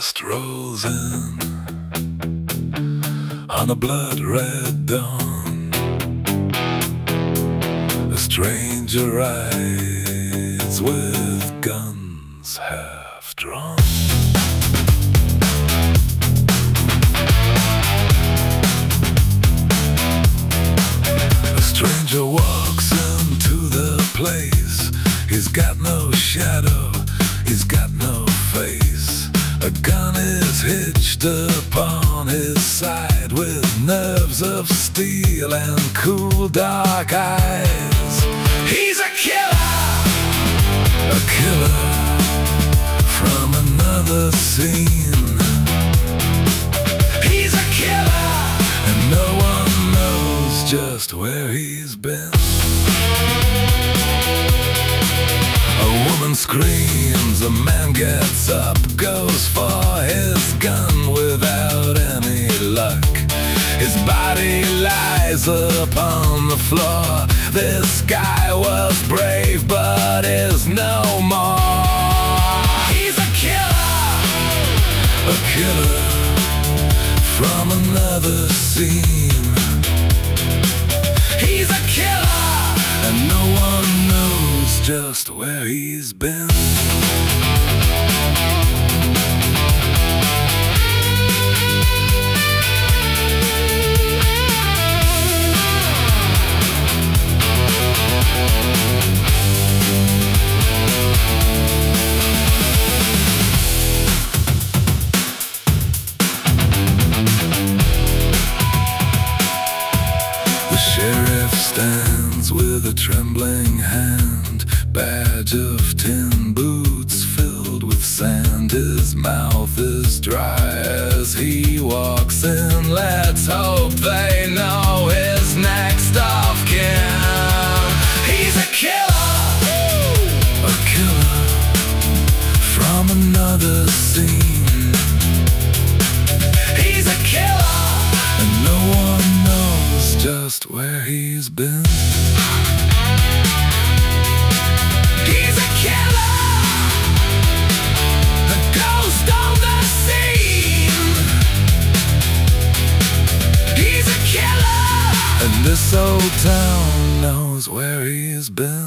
dust rolls in on a blood-red dawn. A stranger rides with guns half drawn. A stranger walks into the place. He's got no shadow, he's got no face. A gun is hitched upon his side with nerves of steel and cool dark eyes. He's a killer from another scene. He's a killer, and no one knows just where he's been. A woman screams, a man gets up, goes for his gun without any luck. His body lies upon the floor. This guy was brave but is no more. He's a killer from another scene. He's a killer, and no one knows just where he's been. The sheriff stands with a trembling hand, badge of tin, boots filled with sand. His mouth is dry as he walks in. Let's hope they know his next of kin. He's a killer from another scene. He's a killer, and no one knows just where he's been. He's a killer, a ghost on the scene. He's a killer, and this old town knows where he's been.